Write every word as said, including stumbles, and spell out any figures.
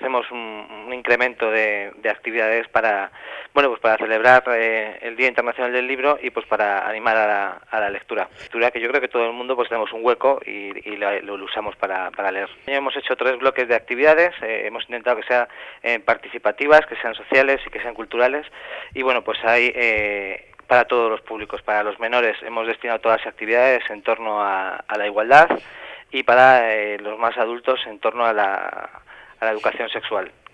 hacemos un, un incremento de, de actividades para, bueno, pues para celebrar eh, el Día Internacional del Libro y pues para animar a la, a la lectura. Lectura que yo creo que todo el mundo pues tenemos un hueco y, y lo, lo usamos para, para leer. Hemos hecho tres bloques de actividades, eh, hemos intentado que sean eh, participativas, que sean sociales y que sean culturales, y bueno, pues hay eh, para todos los públicos. Para los menores hemos destinado todas las actividades en torno a, a la igualdad, y para eh, los más adultos en torno a la, a la educación sexual.